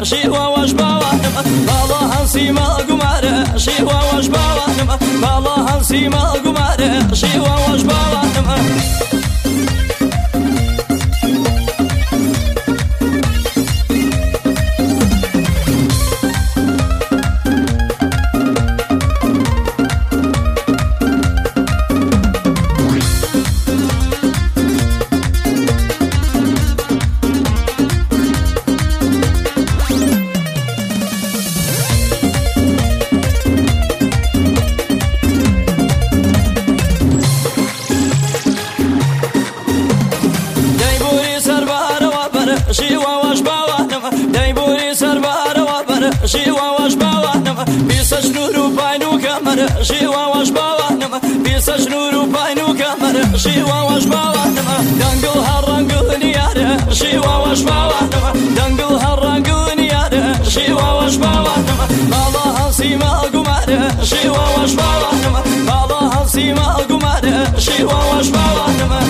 شیوا وش باوانم بالا هنسی ما گماره شیوا وش باوانم بالا هنسی ما گماره شیوا وش باوانم شیوا وش باوانم دایبوری سربار وبر شیوا وش باوانم بیسش نور و پاینو کمر شیوا وش باوانم بیسش نور و پاینو کمر شیوا وش باوانم دنگل هر رنگ نیاره شیوا وش باوانم دنگل هر رنگ نیاره شیوا وش باوانم بالا هنسی ما گماره شیوا وش باوانم بالا هنسی ما گماره شیوا وش باوانم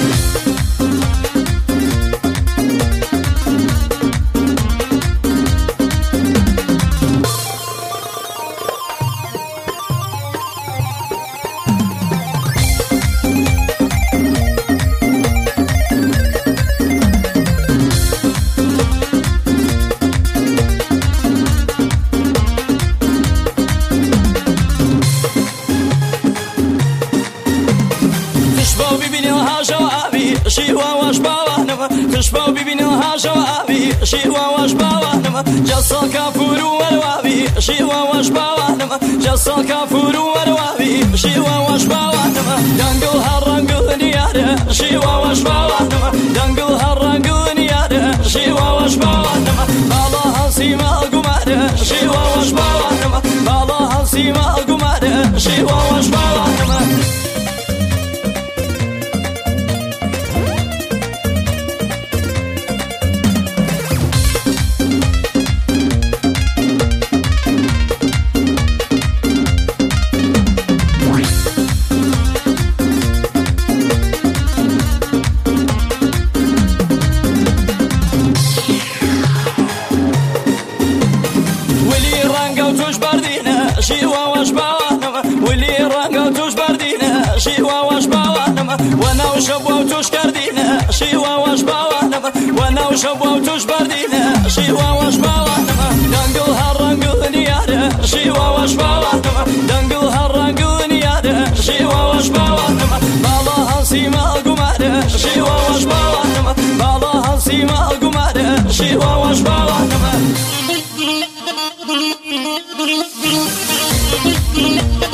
شیوا وش باوانم کشباو ببینها جوابی شیوا وش باوانم جسال کافور و وروابی شیوا وش باوانم جسال کافور و وروابی شیوا وش باوانم دنگل هر رنگ نیاره شیوا وش باوانم دنگل هر رنگ نیاره شیوا وش باوانم بالا هنسی ما گماره شیوا وش باوانم بالا هنسی ما گماره شیوا وش باوانم شیوا وش باوانم ولی رنگ توش بردینه شیوا وش باوانم و نو شبو توش کردینه شیوا وش باوانم و نو شبو توش بردینه شیوا وش باوانم دنگل هر رنگ نیاره شیوا وش باوانم دنگل هر رنگ نیاره شیوا وش باوانم بالا هنسی ما گماره شیوا وش باوانم بالا هنسی ما گماره شیوا وش باوانم